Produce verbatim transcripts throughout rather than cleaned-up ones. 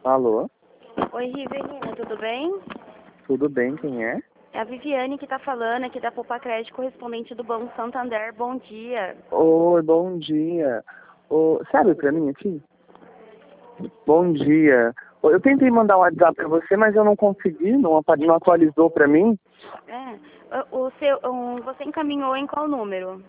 Alô? Oi, Rivelina, tudo bem? Tudo bem, quem é? É a Viviane que tá falando aqui da Poupa Crédito, correspondente do Banco Santander. Bom dia. Oi, bom dia. Ô, sabe pra mim aqui? Bom dia. Ô, Eu tentei mandar um WhatsApp pra você, mas eu não consegui, não, apa- não atualizou pra mim. É, o, o seu, um, você encaminhou em qual número?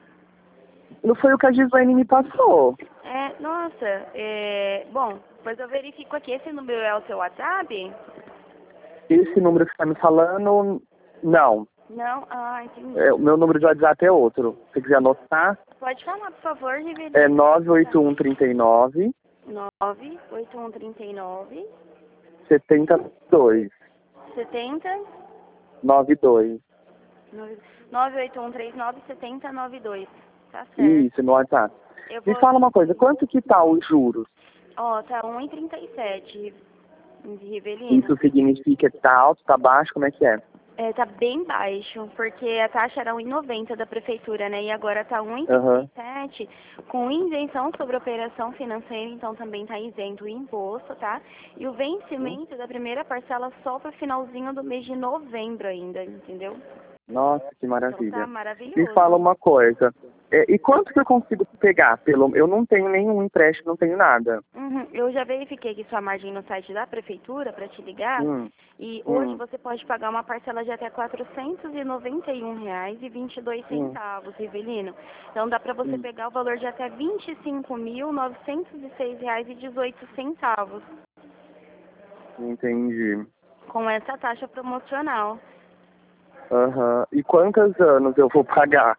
Não foi o que a Gislaine me passou. É, nossa, é, bom, pois eu verifico aqui, esse número é o seu WhatsApp? Esse número que você tá me falando, não. Não? Ah, entendi. É, o meu número de WhatsApp é outro. Se você quiser anotar, Pode falar, por favor, é Rivelina. nove oito um três nove, nove oito um três nove, sete dois setenta, nove dois. nove oito um três nove, setenta, nove dois. Tá certo. Isso, no WhatsApp. Eu Me vou. fala uma coisa, quanto que tá os juros? Ó, tá um e trinta e sete de Rivelina. Isso significa que tá alto, tá baixo, como é que é? É, tá bem baixo, porque a taxa era um e noventa da prefeitura, né? E agora tá um e trinta Aham. e sete com isenção sobre operação financeira, então também tá isento o imposto, tá? E o vencimento da primeira parcela só pro finalzinho do mês de novembro ainda, entendeu? Nossa, que Então maravilha. tá Me maravilhoso. fala uma coisa. É, e quanto que eu consigo pegar? Pelo, eu não tenho nenhum empréstimo, não tenho nada. Uhum. Eu já verifiquei aqui sua margem no site da prefeitura para te ligar. Hum, E hoje hum, você pode pagar uma parcela de até quatrocentos e noventa e um reais e vinte e dois hum, centavos, Rivelino. Então dá para você hum. pegar o valor de até vinte e cinco mil novecentos e seis reais e dezoito centavos Entendi. com essa taxa promocional. Aham. E quantos anos eu vou pagar?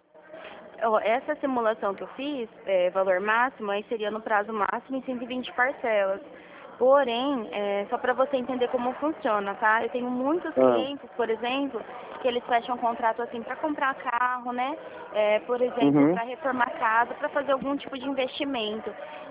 Ó, essa simulação que eu fiz, é, valor máximo, aí seria no prazo máximo em cento e vinte parcelas. Porém, é, só para você entender como funciona, tá? Eu tenho muitos Ah, clientes, por exemplo, que eles fecham um contrato assim para comprar carro, né? É, por exemplo, uhum, para reformar casa, para fazer algum tipo de investimento.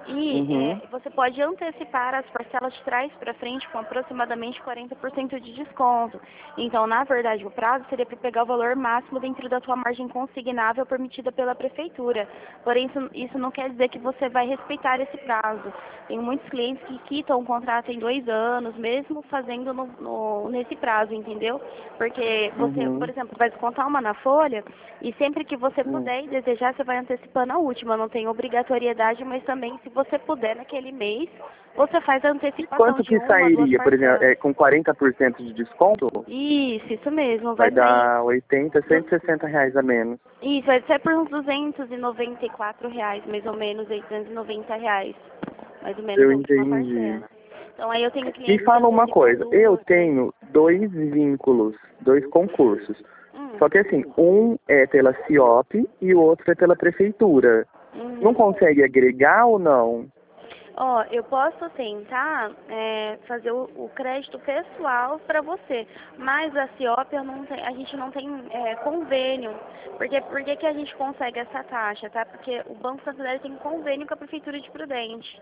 E uhum. é, você pode antecipar as parcelas de trás para frente com aproximadamente quarenta por cento de desconto. Então, na verdade, o prazo seria para pegar o valor máximo dentro da tua margem consignável permitida pela prefeitura. Porém, isso, isso não quer dizer que você vai respeitar esse prazo. Tem muitos clientes que quitam o contrato em dois anos, mesmo fazendo no, no- nesse prazo, entendeu? Porque você, por Uhum. exemplo, vai descontar uma na folha e sempre que você Hum. puder e desejar, você vai antecipando a última. Não tem obrigatoriedade, mas também, se você puder naquele mês, você faz a E antecipação quanto de que uma, duas sairia, por exemplo, parcelas. é, com quarenta por cento de desconto? Isso, isso mesmo. Vai Vai sair. dar oitenta, cento e sessenta reais a menos. Isso, vai sair por uns duzentos e noventa e quatro reais, mais ou menos, aí, duzentos e noventa reais, mais ou menos Eu a última entendi. parcela. Então aí eu tenho Me clientes que fala uma antecipam coisa, eu duas, três. tenho dois vínculos, dois concursos. Hum, Só que assim, um é pela CIOP e o outro é pela prefeitura. Não uhum. consegue agregar ou não? Ó, eu posso tentar é, fazer o, o crédito pessoal para você, mas a CIOP eu não tem- a gente não tem é, convênio. Porque, por que que a gente consegue essa taxa, tá? Porque o Banco Santander tem convênio com a Prefeitura de Prudente,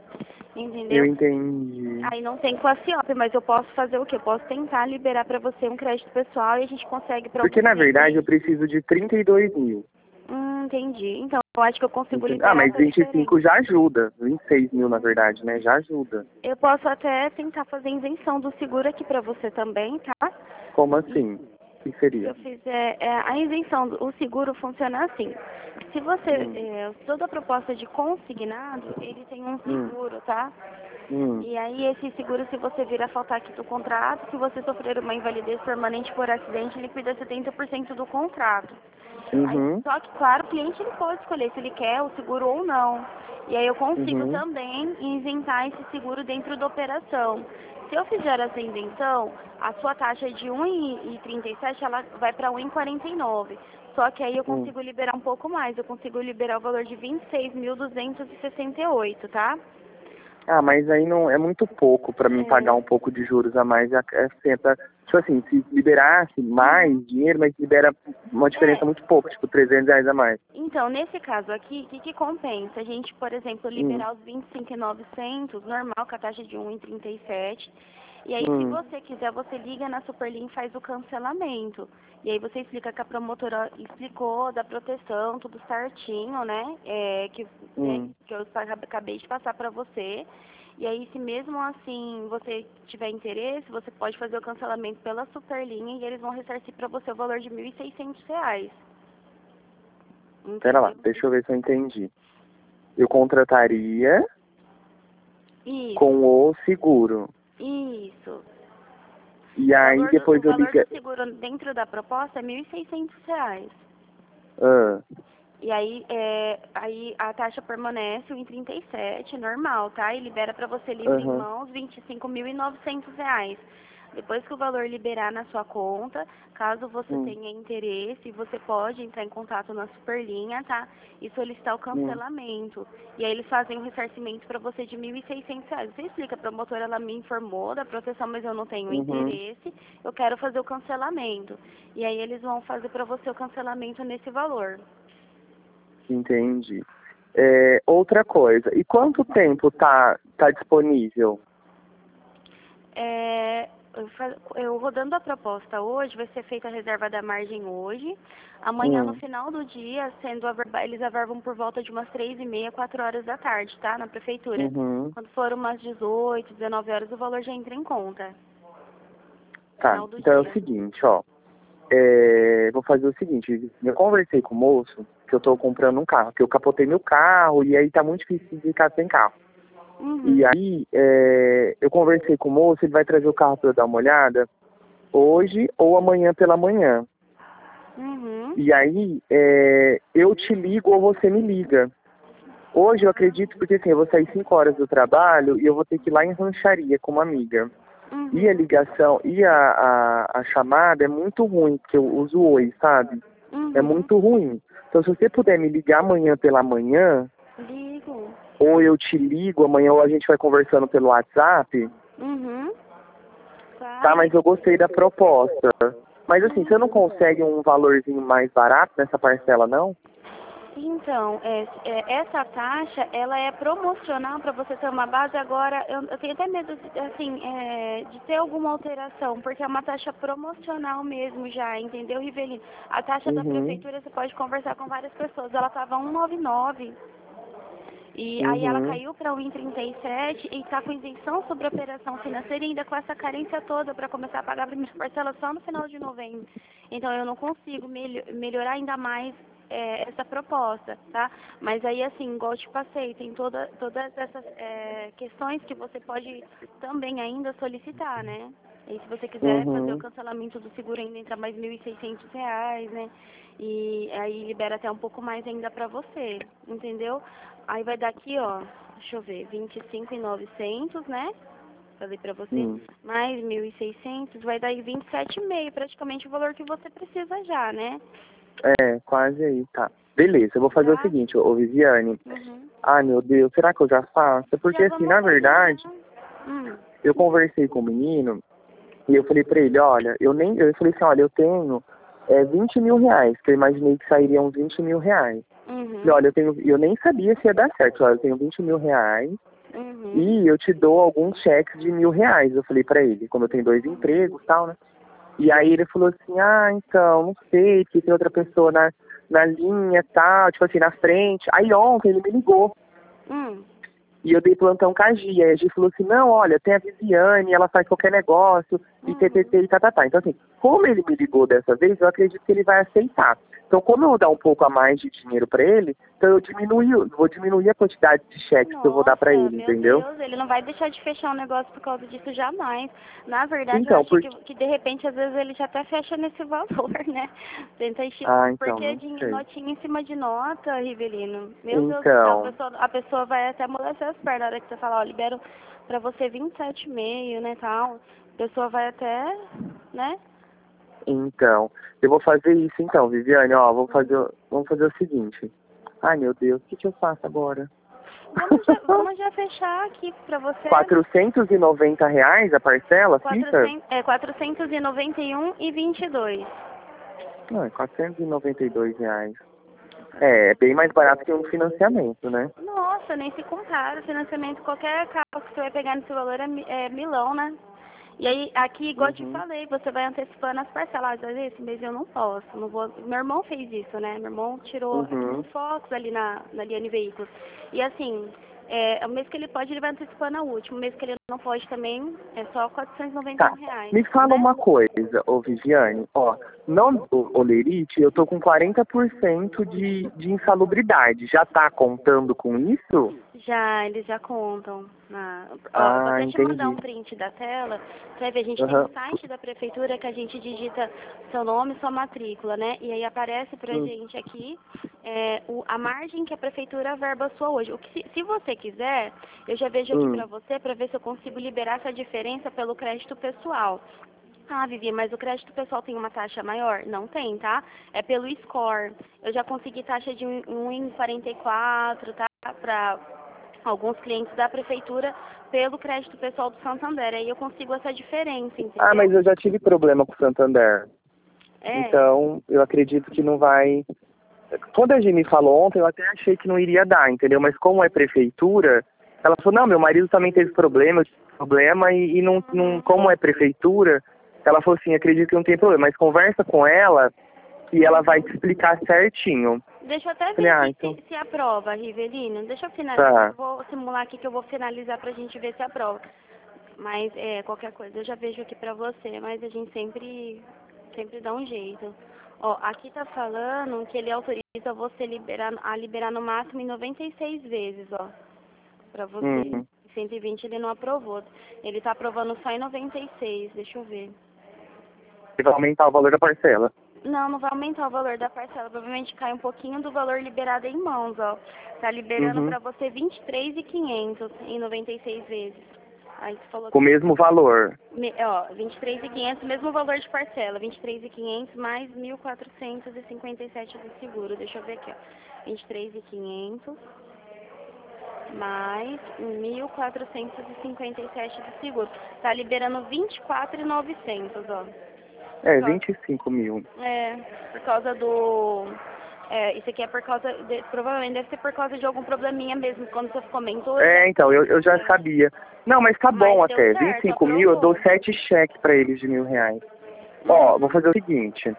Eu entendeu? entendi. Aí não tem com a CIOP, mas eu posso fazer o quê? Eu posso tentar liberar para você um crédito pessoal e a gente consegue para Porque alguns na clientes verdade eu aí. preciso de trinta e dois mil. Hum, entendi. Então, eu acho que eu consigo Entende? Ah, liberar mas essa vinte e diferença. cinco já ajuda. vinte e seis mil na verdade, né? Já ajuda. Eu posso até tentar fazer isenção do seguro aqui para você também, tá? Como E assim? O que se seria? eu fizer é, a isenção, do- o seguro funciona assim. Se você, Hum, é, toda proposta de consignado, ele tem um hum, seguro, tá? hum, E aí esse seguro, se você vir a faltar aqui do contrato, se você sofrer uma invalidez permanente por acidente, liquida setenta por cento do contrato. Aí, uhum, só que, claro, o cliente ele pode escolher se ele quer o seguro ou não. E aí eu consigo uhum, também isentar esse seguro dentro da operação. Se eu fizer essa isenção, a sua taxa de um e trinta e sete ela vai para um e quarenta e nove. Só que aí eu hum. consigo liberar um pouco mais. Eu consigo liberar o valor de vinte e seis mil duzentos e sessenta e oito, tá? Ah, mas aí não é muito pouco para mim pagar É. um pouco de juros a mais. É, é sempre, tipo assim, se liberasse mais Uhum. dinheiro, mas libera uma diferença É, muito pouco, tipo trezentos reais a mais. então, nesse caso aqui, o que, que compensa? A gente, por exemplo, Hum, liberar os vinte e cinco mil e novecentos, normal, com a taxa de um e trinta e sete. E aí, se hum, você quiser, você liga na Superlim e faz o cancelamento. E aí você explica que a promotora explicou da proteção, tudo certinho, né? É, que, né, hum, que eu acabei de passar para você. E aí, se mesmo assim você tiver interesse, você pode fazer o cancelamento pela Superlinha e eles vão ressarcir para você o valor de mil e seiscentos reais. Pera lá, deixa eu ver se eu entendi. Eu contrataria Isso. com o seguro. Isso. E o aí valor depois do, o eu valor liga... do seguro dentro da proposta é mil e seiscentos reais. Ah, E aí, é, aí a taxa permanece em trinta e sete, normal, tá? E libera para você livre em aham. mãos vinte e cinco mil e novecentos reais. Depois que o valor liberar na sua conta, caso você Hum, tenha interesse, você pode entrar em contato na Superlinha, tá? E solicitar o hum, cancelamento. E aí eles fazem o ressarcimento para você de mil e seiscentos reais. Você explica para a promotora, ela me informou da proteção, mas eu não tenho uhum, interesse, eu quero fazer o cancelamento. E aí eles vão fazer para você o cancelamento nesse valor. entendi. É, outra coisa, e quanto tempo tá, tá disponível? É, eu, fa- eu rodando a proposta hoje, vai ser feita a reserva da margem hoje. Amanhã, no Hum, final do dia, sendo averba, eles avervam por volta de umas três e meia, quatro horas da tarde, tá? Na prefeitura. uhum. Quando for umas dezoito, dezenove horas, o valor já entra em conta. Tá, Final do então é o dia. seguinte, ó. É, vou fazer o seguinte, eu conversei com o moço que eu tô comprando um carro, que eu capotei meu carro e aí tá muito difícil de ficar sem carro. E Uhum. aí, é, eu conversei com o moço, ele vai trazer o carro para eu dar uma olhada hoje ou amanhã pela manhã. Uhum. E aí, é, eu te ligo ou você me liga. Hoje eu acredito, porque assim, eu vou sair cinco horas do trabalho e eu vou ter que ir lá em rancharia com uma amiga. E a Uhum. ligação, e a, a, a chamada é muito ruim, porque eu uso oi, sabe? É Uhum. muito ruim. Então, se você puder me ligar amanhã pela manhã, Ligo. ou eu te ligo amanhã, ou a gente vai conversando pelo WhatsApp, Uhum. tá? Claro. Mas eu gostei da proposta. Mas assim, você não consegue um valorzinho mais barato nessa parcela, não? Então, é, é, essa taxa, ela é promocional para você ter uma base. Agora, eu, eu tenho até medo, de, assim, é, de ter alguma alteração, porque é uma taxa promocional mesmo já, entendeu, Rivelino? A taxa da Uhum, prefeitura, você pode conversar com várias pessoas, ela estava cento e noventa e nove. E aí ela uhum, caiu para um e trinta e sete e está com isenção sobre a operação financeira e ainda com essa carência toda para começar a pagar a primeira parcela só no final de novembro. Então eu não consigo melho- melhorar ainda mais é, essa proposta, tá? Mas aí assim, igual eu te passei, tem toda, todas essas é, questões que você pode também ainda solicitar, né? E se você quiser fazer o uhum. cancelamento do seguro ainda entra mais mil e seiscentos reais, né? E aí libera até um pouco mais ainda pra você, entendeu? Aí vai dar aqui, ó, deixa eu ver, vinte e cinco mil e novecentos, né? Falei pra você, Hum. mais mil e seiscentos, vai dar aí vinte e sete e meio, praticamente o valor que você precisa já, né? É, quase aí, tá. Beleza, eu vou fazer o Tá? seguinte, ô Viviane. Uhum. Ai, meu Deus, será que eu já faço? É porque Já assim, vamos na fazer verdade, já. Hum. eu conversei com o menino e eu falei pra ele, olha, eu nem, eu falei assim, olha, eu tenho é, vinte mil reais, que eu imaginei que sairiam vinte mil reais. E Uhum. olha, eu tenho, eu nem sabia se ia dar certo, olha, eu tenho vinte mil reais Uhum. e eu te dou alguns cheques de mil reais, eu falei pra ele, como eu tenho dois empregos e tal, né? E aí ele falou assim, ah, então, não sei, porque tem outra pessoa na, na linha e tal, tipo assim, na frente. Aí ontem ele me ligou. Hum. E eu dei plantão com a Gia. E a Gia falou assim, não, olha, tem a Viviane, ela faz qualquer negócio, e Uhum. ttt e tá, tá, tá. Então, assim, como ele me ligou dessa vez, eu acredito que ele vai aceitar. Então, como eu vou dar um pouco a mais de dinheiro pra ele, então eu diminuí, vou diminuir a quantidade de cheques que eu vou dar pra Nossa, ele, meu entendeu? Deus, ele não vai deixar de fechar um negócio por causa disso jamais. Na verdade, eu Então, achei que, porque... que de repente, às vezes, ele já até fecha nesse valor, né? Tenta esti- Ah, então, Porque é não de sei. notinha em cima de nota, Rivelino. Meu Deus do céu, a Então, pessoa, a pessoa vai até amolecer as pernas na hora que você fala, ó, libero pra você vinte e sete e meio, né, tal. A pessoa vai até, né? então, eu vou fazer isso então, Viviane, ó, vou fazer, vamos fazer o seguinte. Ai, meu Deus, o que, que eu faço agora? Vamos já, vamos já fechar aqui pra você. quatrocentos e noventa reais a parcela fica? quatrocentos, é quatrocentos e noventa e um e vinte e dois. Não, é quatrocentos e noventa e dois reais. É, é bem mais barato que um financiamento, né? Nossa, nem se compara. Financiamento, qualquer carro que você vai pegar nesse valor é, mi- é milão, né? E aí, aqui, igual eu te Uhum, falei, você vai antecipando as parcelas. Às vezes, esse mês eu não posso. Não vou... Meu irmão fez isso, né? Meu irmão tirou aqui no uhum, Fox, ali na, na Liane Veículos. E assim, É, o mês que ele pode, ele vai antecipando a última. O mês que ele não pode também, é só quatrocentos e noventa e Tá, um reais. me fala né? uma coisa, ô Viviane, ó, não do olerite, eu tô com quarenta por cento de, de insalubridade, já tá contando com isso? Já, eles já contam. Na... Ó, eu vou Ah, até te mandar um entendi. print da tela. Você vai ver, a gente tem Aham. um site da prefeitura que a gente digita seu nome e sua matrícula, né? E aí aparece pra Hum. gente aqui é, o, a margem que a prefeitura verba sua hoje. O que, se, se você quiser, eu já vejo aqui Hum. pra você pra ver se eu consigo liberar essa diferença pelo crédito pessoal. Ah, Vivi, mas o crédito pessoal tem uma taxa maior? Não tem, tá? É pelo score. Eu já consegui taxa de um vírgula quarenta e quatro, tá? Pra alguns clientes da prefeitura pelo crédito pessoal do Santander. Aí eu consigo essa diferença, entendeu? Ah, mas eu já tive problema com o Santander. É. Então, eu acredito que não vai... Quando a Gini falou ontem, eu até achei que não iria dar, entendeu? Mas como é prefeitura, ela falou, não, meu marido também teve problema, eu tive problema, e, e não, não, como é prefeitura, ela falou assim, acredito que não tem problema, mas conversa com ela e ela vai te explicar certinho. Deixa eu até ver Falei, ah, aqui então... se, se aprova, Rivelino. Deixa eu finalizar. Tá. Eu vou simular aqui que eu vou finalizar pra gente ver se aprova. Mas é, qualquer coisa eu já vejo aqui pra você, mas a gente sempre, sempre dá um jeito. Ó, aqui tá falando que ele autoriza você liberar, a liberar no máximo em noventa e seis vezes, ó, pra você. Hum. cento e vinte ele não aprovou. Ele tá aprovando só em noventa e seis, deixa eu ver. E vai aumentar o valor da parcela. Não, não vai aumentar o valor da parcela. Provavelmente cai um pouquinho do valor liberado em mãos, ó. Tá liberando Uhum. pra você vinte e três mil e quinhentos em noventa e seis vezes. Aí você falou Com o que... mesmo valor. Me, ó, vinte e três mil e quinhentos, mesmo valor de parcela. vinte e três mil e quinhentos mais mil quatrocentos e cinquenta e sete do seguro. Deixa eu ver aqui, ó. vinte e três mil e quinhentos mais mil quatrocentos e cinquenta e sete do seguro. Tá liberando vinte e quatro mil e novecentos, ó. É, vinte e cinco mil. É, por causa do... É, isso aqui é por causa... De, provavelmente deve ser por causa de algum probleminha mesmo, quando você comentou. É, então, eu, eu já é. sabia. Não, mas tá Mas bom deu até. certo, vinte e cinco mil, eu dou aprovou. sete cheques pra eles de mil reais. Ó, vou fazer o seguinte.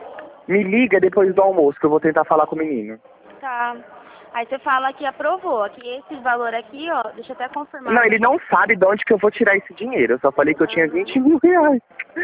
Me liga depois do almoço, que eu vou tentar falar com o menino. Tá. Aí você fala que aprovou, que esse valor aqui, ó, deixa eu até confirmar. Não, ele não sabe de onde que eu vou tirar esse dinheiro. Eu só falei que eu tinha vinte mil reais.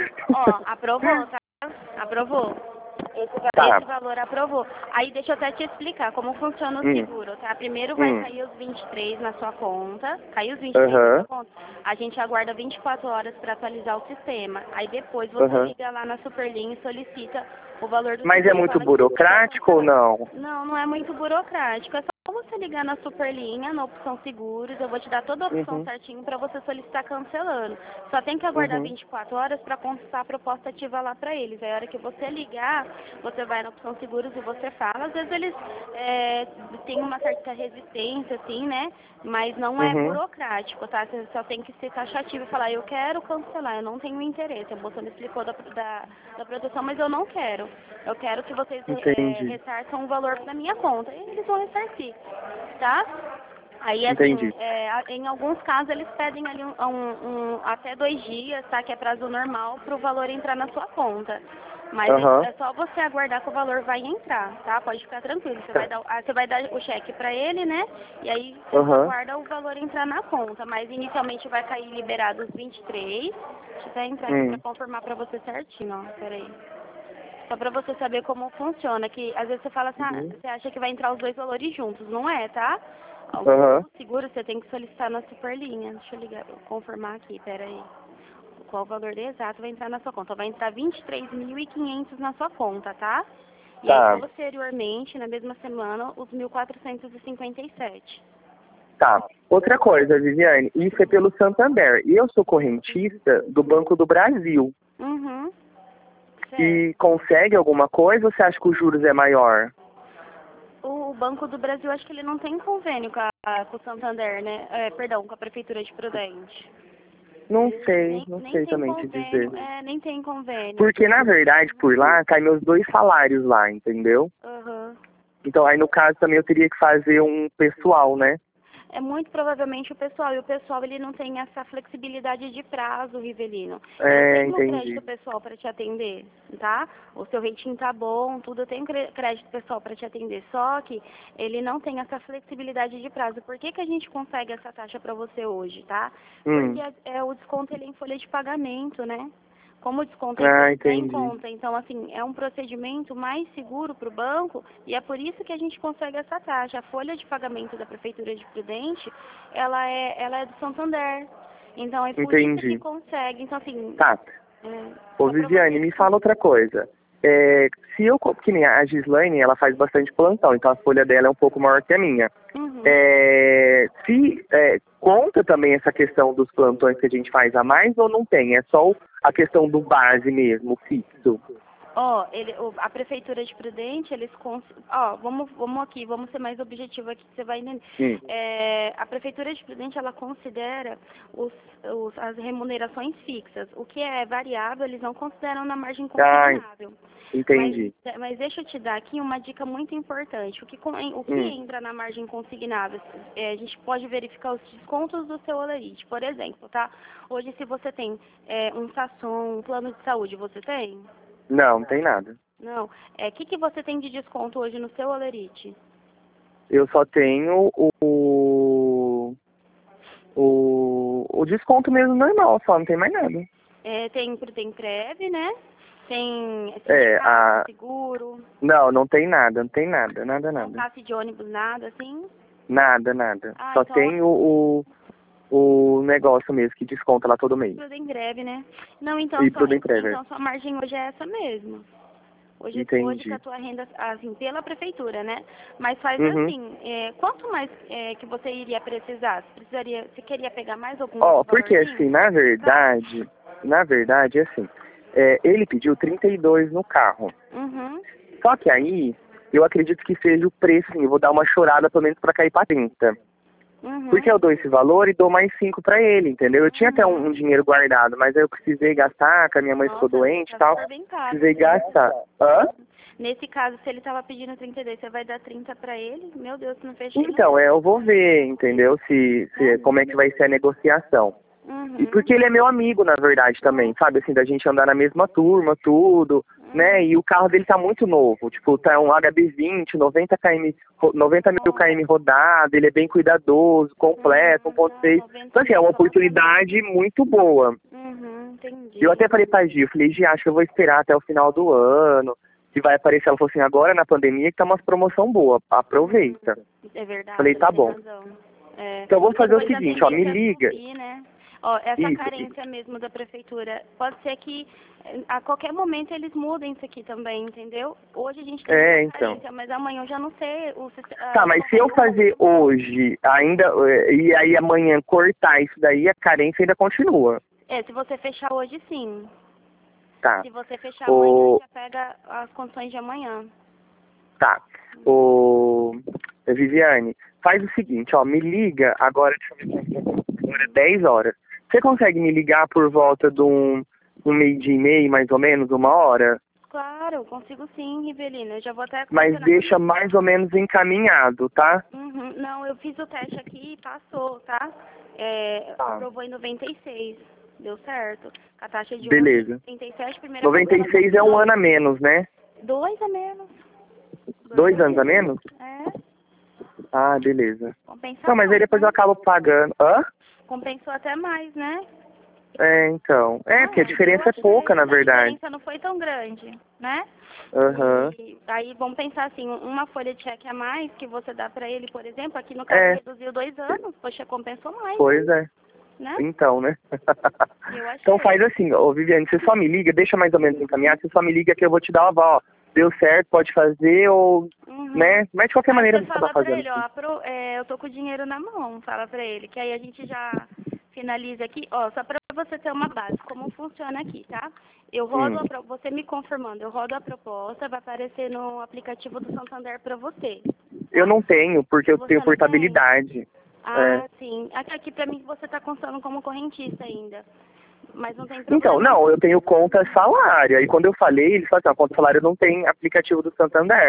Ó, aprovou, tá? Aprovou. Esse, va- Tá. esse valor aprovou. Aí deixa eu até te explicar como funciona o Hum. seguro, tá? Primeiro vai Hum. cair os vinte e três na sua conta. Caiu os vinte e três Aham. na sua conta. A gente aguarda vinte e quatro horas para atualizar o sistema. Aí depois você Aham. liga lá na Superlinha e solicita o valor do Mas é seguro. muito Fala que burocrático ou não? Não, não é muito burocrático. É só você ligar na Superlinha, na opção seguros. Eu vou te dar toda a opção Uhum. certinho para você solicitar cancelando. Só tem que aguardar Uhum. vinte e quatro horas para constar a proposta ativa lá para eles. Aí a hora que você ligar, você vai na opção seguros e você fala. Às vezes eles é, têm uma certa resistência, assim, né? Mas não é Uhum. burocrático, tá? Você só tem que ser taxativo e falar, eu quero cancelar, eu não tenho interesse. A moça me explicou da, da, da proteção, mas eu não quero. Eu quero que vocês é, Entendi. ressarçam um valor da minha conta. E eles vão ressarcir, tá? Aí, assim, Entendi. é, a- em alguns casos eles pedem ali um, um- um- até dois dias, tá? Que é prazo normal para o valor entrar na sua conta. Mas Aham. é, é só você aguardar que o valor vai entrar, tá? Pode ficar tranquilo. Você vai dar, ah, você vai dar o cheque para ele, né? E aí você Aham. aguarda o valor entrar na conta. Mas inicialmente vai cair liberados vinte e três. Deixa eu até entrar aqui Hum. para confirmar para você certinho, ó. Peraí. Só pra você saber como funciona, que às vezes você fala assim, ah, Uhum. você acha que vai entrar os dois valores juntos, não é, tá? O Aham. seguro você tem que solicitar na Superlinha. Deixa eu ligar, confirmar aqui, peraí. Qual o valor exato vai entrar na sua conta? Vai entrar vinte e três mil e quinhentos na sua conta, tá? E Tá. aí, posteriormente, na mesma semana, os mil quatrocentos e cinquenta e sete. Tá. Outra coisa, Viviane, isso é pelo Santander. E eu sou correntista do Banco do Brasil. Uhum. Certo. E consegue alguma coisa ou você acha que os juros é maior? O Banco do Brasil, acho que ele não tem convênio com, a, com o Santander, né? É, perdão, com a Prefeitura de Prudente. Não sei, Nem, não nem sei tem também te dizer. convênio, é, nem tem convênio. Porque, na verdade, por lá, cai meus dois salários lá, entendeu? Aham. Então, aí no caso também eu teria que fazer um pessoal, né? É muito provavelmente o pessoal, e o pessoal ele não tem essa flexibilidade de prazo, Rivelino. É, Eu tenho entendi. crédito pessoal para te atender, tá? O seu rating tá bom, tudo, eu tenho cre- crédito pessoal para te atender, só que ele não tem essa flexibilidade de prazo. Por que que a gente consegue essa taxa para você hoje, tá? Hum. Porque é, é o desconto ele é em folha de pagamento, né? Como o desconto é Ah, feito em entendi. conta, então, assim, é um procedimento mais seguro para o banco e é por isso que a gente consegue essa taxa. A folha de pagamento da Prefeitura de Prudente, ela é, ela é do Santander. Então, é por isso que Entendi. consegue. Então, assim, Tá. é, Ô, só pra Viviane, você... me fala outra coisa. É, se eu, co- que nem a Gislaine, ela faz bastante plantão, então a folha dela é um pouco maior que a minha. Uhum. É, se é, conta também essa questão dos plantões que a gente faz a mais ou não tem? É só o- a questão do base mesmo, fixo? Ó, ele, o- a Prefeitura de Prudente, eles... Cons... Ó, vamos, vamos aqui, vamos ser mais objetivo aqui, que você vai entender. Hum. É, a Prefeitura de Prudente, ela considera os, os, as remunerações fixas. O que é variável, eles não consideram na margem Ah, consignável. entendi. Mas, mas deixa eu te dar aqui uma dica muito importante. O que, com- o que Hum. entra na margem consignável? É, a gente pode verificar os descontos do seu Olerite. Por exemplo, tá? Hoje, se você tem é, um Sasson, um plano de saúde, você tem? Não, não tem nada. Não. É, o que, que você tem de desconto hoje no seu Olerite? Eu só tenho o, o, o desconto mesmo normal, só não tem mais nada. É, tem, tem Prev, né? Tem É, sindicato, a... seguro, Não, não tem nada, não tem nada, nada, não nada. passe de ônibus, nada, assim? Nada, nada. Ah, Só então tem o, o, o negócio mesmo que desconta lá todo mês. tudo em greve, né? Não, então, E só, tudo em prévia. então sua margem hoje é essa mesmo. Hoje, hoje Entendi. com a tua renda, assim, pela prefeitura, né? Mas faz Uhum. assim, é, quanto mais é, que você iria precisar? Você precisaria, você queria pegar mais algum Ó, outro porque valorzinho? assim, na verdade, na verdade, assim, é, ele pediu trinta e dois no carro. Uhum. Só que aí, eu acredito que seja o preço, assim, eu vou dar uma chorada pelo menos pra cair pra trinta. Uhum. Porque eu dou esse valor e dou mais cinco pra ele, entendeu? Eu tinha até um, Uhum. um dinheiro guardado, mas aí eu precisei gastar, que a minha mãe ficou Nossa, doente e tá tal. super bem caro. Precisei gastar. Hã? Nesse caso, se ele tava pedindo trinta e dois, você vai dar trinta pra ele? Meu Deus, não fechei. Então, é, eu vou ver, entendeu? Se, se, como é que vai ser a negociação. Uhum. E porque ele é meu amigo, na verdade, também, sabe? Assim, da gente andar na mesma turma, tudo, né? E o carro dele tá muito novo. Tipo, tá um H B vinte, noventa quilômetros, noventa mil km rodado, ele é bem cuidadoso, completo, um ponto seis. Então, assim, é uma oportunidade muito boa. Uhum, entendi. Eu até falei pra Gi, eu falei, Gi, acho que eu vou esperar até o final do ano, se vai aparecer. Ela falou assim, agora na pandemia que tá umas promoção boa, aproveita. É verdade. Falei, tá tem bom. razão. É, Então vamos fazer o depois a seguinte, ó, me tendência é liga. subir, né? Ó, essa Isso. carência mesmo da prefeitura, pode ser que eh, a qualquer momento eles mudem isso aqui também, entendeu? Hoje a gente tem É, essa então. carência, mas amanhã eu já não sei. O, a- Tá, mas se eu fazer hoje, ainda, eh, e aí amanhã cortar isso daí, a carência ainda continua. É, se você fechar hoje, sim. Tá. Se você fechar O... amanhã, já pega as condições de amanhã. Tá. O... Viviane, faz o seguinte, ó, me liga agora, deixa eu ver, agora é dez horas. Você consegue me ligar por volta de um, um meio-dia e meio, mais ou menos, uma hora? Claro, eu consigo sim, Rivelina. Eu já vou até... Mas mencionar- deixa mais ou menos encaminhado, tá? Uhum. Não, eu fiz o teste aqui e passou, tá? É, Tá. aprovou em noventa e seis. Deu certo. Com a taxa de Beleza. hoje, trinta e sete, primeira noventa e seis é um ano a menos, né? Dois a menos. Dois anos a menos? É, Ah, beleza. compensa Não, mas aí mais, depois né? eu acabo pagando. Hã? Compensou até mais, né? É, então. É, porque a Ah, diferença eu é pouca, achei na que a verdade. diferença não foi tão grande, né? Aham. E aí vamos pensar assim, uma folha de cheque a mais que você dá pra ele, por exemplo, aqui no caso É. reduziu dois anos, poxa, compensou mais, Pois é. né? Então, né? Eu achei. Então faz assim, ô Viviane, você só me liga, deixa mais ou menos encaminhado, você só me liga que eu vou te dar uma, ó, deu certo, pode fazer, ou, Uhum. né? Mas de qualquer Aí maneira você você fala tá pra fazendo. ele, ó, apro- é, eu tô com o dinheiro na mão, fala pra ele, que aí a gente já finaliza aqui, ó, só pra você ter uma base, como funciona aqui, tá? Eu rodo, Hum. a pro- você me confirmando, eu rodo a proposta, vai aparecer no aplicativo do Santander pra você. Eu não tenho, porque eu Você tenho não tem? portabilidade. Ah, É. sim. Aqui, aqui pra mim você tá constando como correntista ainda, mas não tem problema. Então, não, eu tenho conta salário. Aí quando eu falei, eles falaram assim, a conta salário não tem aplicativo do Santander.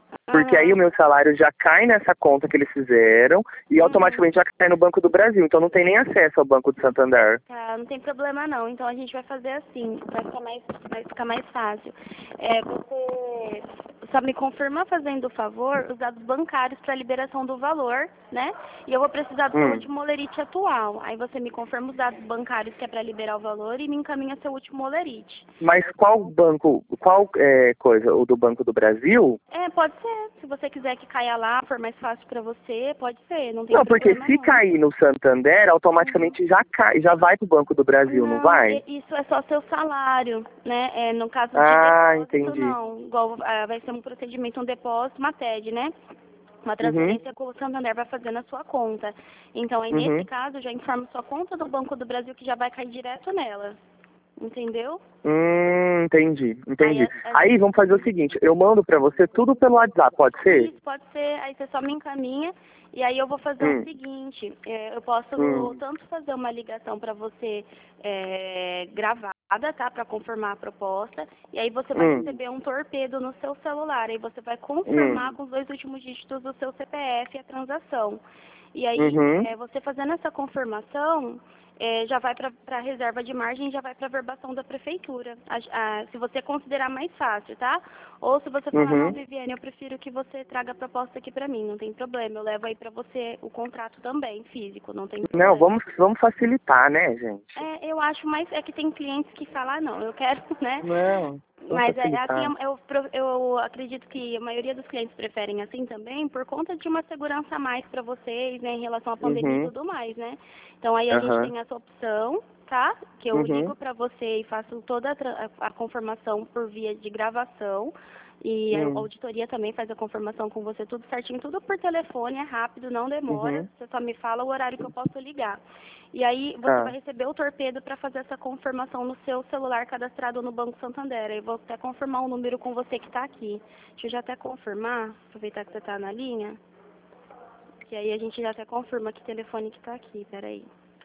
Porque Aham. aí o meu salário já cai nessa conta que eles fizeram e automaticamente já cai no Banco do Brasil. Então não tem nem acesso ao Banco do Santander. Tá, não tem problema não. Então a gente vai fazer assim, vai ficar mais, vai ficar mais fácil. É, você só me confirma fazendo o favor os dados bancários para liberação do valor, né? E eu vou precisar do seu Hum. último olerite atual. Aí você me confirma os dados bancários que é para liberar o valor e me encaminha seu último olerite. Mas qual banco, qual é, coisa? O do Banco do Brasil? É, pode ser. Se você quiser que caia lá, for mais fácil para você, pode ser. Não tem Não, porque problema se não. cair no Santander, automaticamente já cai, já vai pro Banco do Brasil, não, Não, vai? e- isso é só seu salário, né? É, no caso de Ah, depósito, entendi. não. Igual ah, vai ser um procedimento, um depósito, uma T E D, né? Uma Uhum, transferência que o Santander vai fazer na sua conta. Então, aí, nesse uhum. caso, já informo sua conta do Banco do Brasil que já vai cair direto nela. Entendeu? Hum, entendi, Aí, entendi. a, a Aí gente... vamos fazer o seguinte, eu mando pra você tudo pelo WhatsApp, pode ser? Isso, pode ser. Aí você só me encaminha e aí eu vou fazer o Hum, seguinte, é, eu posso hum, tanto fazer uma ligação para você é, gravada, tá? Para confirmar a proposta. E aí você vai hum, receber um torpedo no seu celular. Aí você vai confirmar hum, com os dois últimos dígitos do seu C P F a transação. E aí, uhum, é, você fazendo essa confirmação, é, já vai para a reserva de margem, já vai para a verbação da prefeitura. A- a- se você considerar mais fácil, tá? Ou se você falar, não, uhum. Viviane, eu prefiro que você traga a proposta aqui para mim, não tem problema. Eu levo aí para você o contrato também, físico, não tem Não, problema. vamos, vamos facilitar, né, gente? É, eu acho mais, é que tem clientes que falam, ah, não, eu quero, né? Não, vamos Mas é assim, facilitar. eu, pro- eu acredito que a maioria dos clientes preferem assim também, por conta de uma segurança a mais para vocês, né, em relação à pandemia e Uhum, tudo mais, né? Então aí a gente aham, tem essa opção, tá? Que eu uhum, ligo para você e faço toda a, tra- a a confirmação por via de gravação. E a hum, auditoria também faz a confirmação com você, tudo certinho, tudo por telefone, é rápido, não demora. uhum, Você só me fala o horário que eu posso ligar. E aí você tá. vai receber o torpedo para fazer essa confirmação no seu celular cadastrado no Banco Santander. Aí vou até confirmar o número com você que está aqui. Deixa eu já até confirmar, aproveitar que você está na linha, que aí a gente já até confirma que telefone que está aqui, peraí.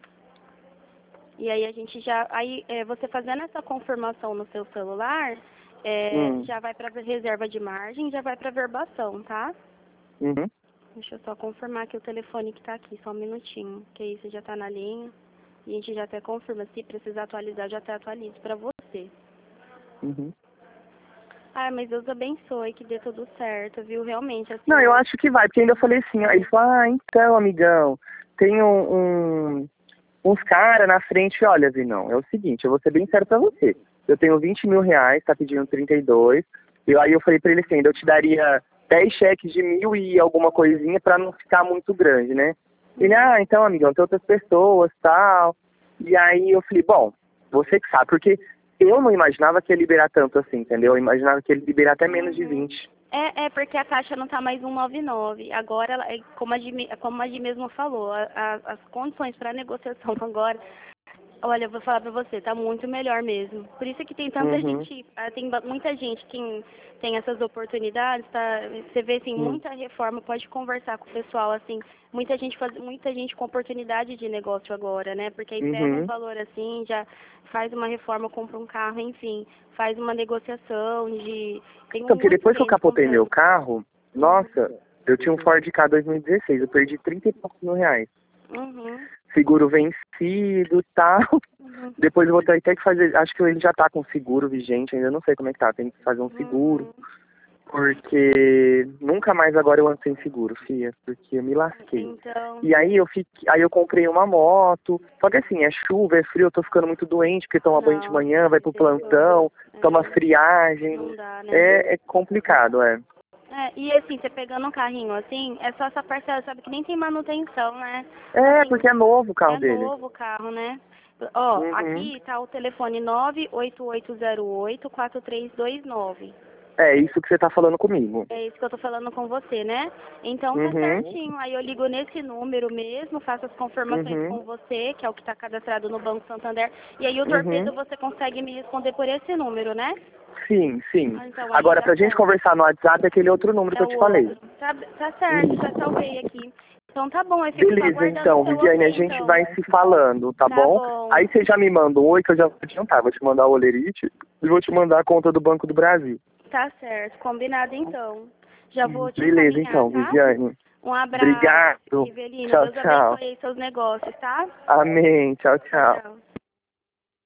E aí a gente já, aí é, você fazendo essa confirmação no seu celular, é, Hum, já vai para reserva de margem, já vai para verbação, tá? uhum. Deixa eu só confirmar que o telefone que está aqui, só um minutinho, que aí você já está na linha. E a gente já até confirma, se precisar atualizar, já até atualizo para você. Uhum. Ah, mas Deus abençoe, que dê tudo certo, viu? Realmente, assim, Não, eu ó. acho que vai, porque ainda eu falei assim, aí ele falou, ah, então, amigão, tem um, um- uns caras na frente, olha, Vinão, é o seguinte, eu vou ser bem sério pra você. Eu tenho vinte mil reais, tá pedindo trinta e dois, e aí eu falei pra ele assim, ainda eu te daria dez cheques de mil e alguma coisinha pra não ficar muito grande, né? Ele, ah, então, amigão, tem outras pessoas, tal. E aí eu falei, bom, você que sabe, porque eu não imaginava que ia liberar tanto assim, entendeu? Eu imaginava que ele ia liberar até menos de Uhum. vinte. É, é porque a taxa não está mais cento e noventa e nove. Agora, ela, é como a Gi, como a Gi mesmo falou, a, a, as condições para negociação agora, olha, eu vou falar pra você, tá muito melhor mesmo. Por isso que tem tanta Uhum. gente, ah, tem ba- muita gente que tem essas oportunidades, tá? Você vê assim, Hum. muita reforma, pode conversar com o pessoal, assim, muita gente faz, muita gente com oportunidade de negócio agora, né? Porque aí pega um Uhum. valor assim, já faz uma reforma, compra um carro, enfim, faz uma negociação de. Tem Então, porque muita depois que eu gente capotei meu comprando. carro, Uhum. nossa, eu tinha um Ford Ka dois mil e dezesseis, eu perdi trinta e poucos mil reais. Uhum. Seguro vencido e tal. Uhum. Depois eu vou ter até que fazer, acho que ele já tá com seguro vigente, ainda não sei como é que tá, tem que fazer um seguro. Uhum. Porque nunca mais agora eu ando sem seguro, fia, porque eu me lasquei. Então. E aí eu fiquei, aí eu comprei uma moto, só que assim, é chuva, é frio, eu tô ficando muito doente, porque toma banho de Não, manhã, vai pro plantão, toma é, friagem, não dá, né? é, é complicado, é. É, e assim, você pegando um carrinho assim, é só essa parcela, sabe que nem tem manutenção, né? É, Assim, porque é novo o carro é dele. novo o carro, né? Ó, Uhum. aqui tá o telefone nove oito oito zero oito quatro três dois nove. É isso que você tá falando comigo. É isso que eu tô falando com você, né? Então tá Uhum. certinho. Aí eu ligo nesse número mesmo, faço as confirmações Uhum. com você, que é o que tá cadastrado no Banco Santander. E aí o Uhum. torpedo você consegue me responder por esse número, né? Sim, sim. Ah, então aí Agora, dá pra gente certo. conversar no WhatsApp, é aquele outro número que É eu o te falei. outro. Tá, tá certo, já salvei aqui. Então tá bom, eu fico só Beleza, aguardando o então, seu Viviane, a ok, gente então. vai se falando, tá Tá bom? bom. Aí você já me manda um oi que eu já vou te adiantar. Vou te mandar o Olerite e vou te mandar a conta do Banco do Brasil. Tá certo, combinado então. Já vou te Beleza, encaminhar, então, tá? Viviane. Um abraço. Obrigado. Rivelino, Tchau, Deus tchau. abençoe seus negócios, tá? Amém. Tchau, tchau. Tchau.